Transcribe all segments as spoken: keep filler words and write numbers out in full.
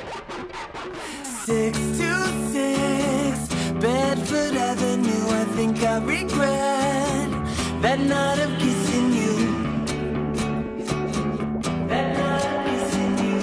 Six two six Bedford Avenue. I think I regret that night of kissing you. That night of kissing you.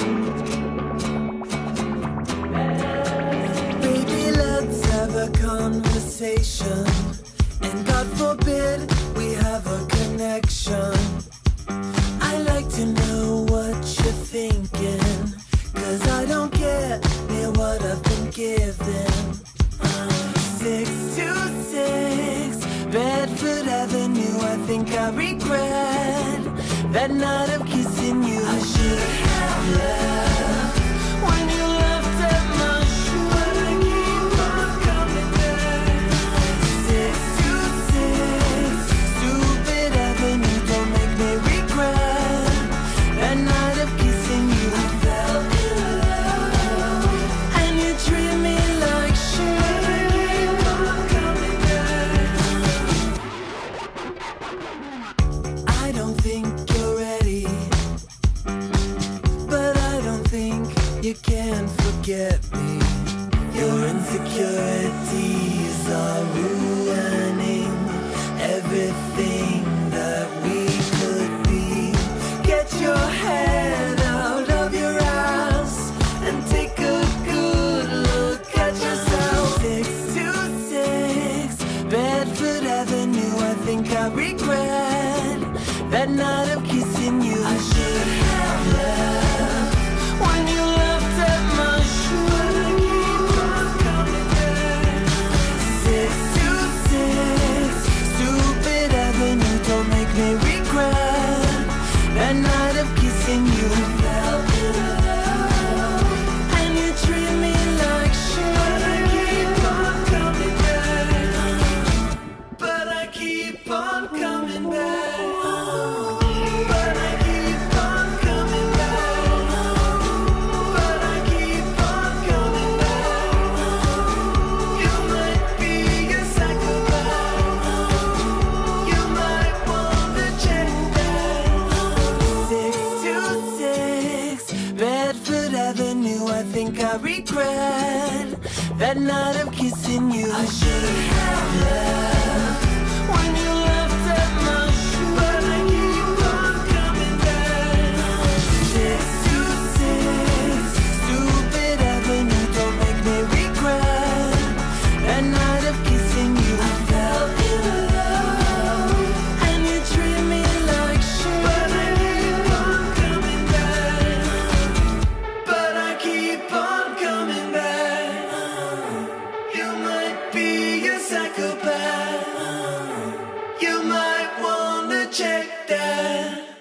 That night of kissing you. Baby, let's have a conversation, and God forbid we have a connection. I like to know what you're thinking, 'cause I don't get near what I've been given. uh, six two six Bedford Avenue. I think I regret that night of kissing you. I should have left when you left at my shoe, but I keep on coming back. six two six Stupid Avenue. Don't make me regret that night of kissing you. I fell in love and you treat me like shit, but I keep on coming back. I don't think you're ready, but I don't think you can forget me. Your insecurities are ruining everything that we could be. Get your head out of your ass and take a good look at yourself. six two six Bedford Avenue. I think I regret that night of kissing you. I should have left when you left at my shoe, but I keep on coming back. six two six Stupid Avenue. Don't make me regret that night of kissing you. I fell in love and you treat me like shit, but I keep on coming back. But I keep on coming back. But I keep on coming back. But I keep on coming back. You might be a psychopath. You might want to check that. six two six Bedford Avenue. I think I regret that night of kissing you. I should have left when you left at my shoe, but I keep on coming back. six two six Stupid Avenue. Don't make me regret that night of kissing you. I fell in love and you treat me like shit, but I keep on coming back. But I keep on coming back. You might be a psychopath. You might wanna check that.